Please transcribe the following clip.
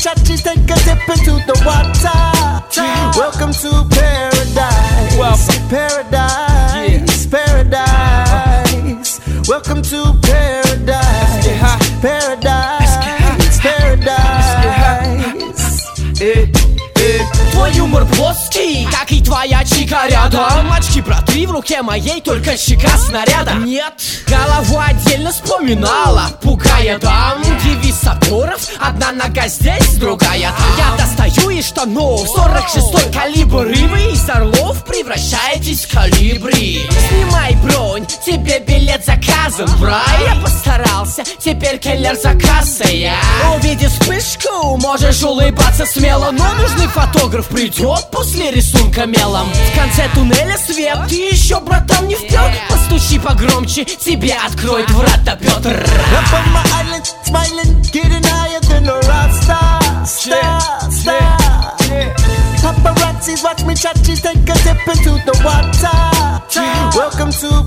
shotties, take a dip into the water. Welcome to paradise. Paradise, paradise. Welcome to paradise. Paradise, paradise. Твой юмор плоский, как и твоя чика рядом. Очки братвы в руке моей, только щека снаряда. Нет, голова отдельно вспоминала, пугая дам. Девиз саперов, одна нога здесь, другая там. Я достаю из штанов 46-й калибр, и вы из орлов превращаетесь в калибри. Снимай бронь, тебе билет заказан, брай. Я постарался, теперь киллер за кассой. Увидишь вспышку, можешь улыбаться смело, но нужный фотограф придет после рисунка мелом. В конце туннеля свет, ты еще, братан, не впер. Постучи погромче, тебе откроет врата Петр. Up on my island, smiling, getting higher than a rock star. Paparazzis watch me chachis, take a dip into the water. Welcome to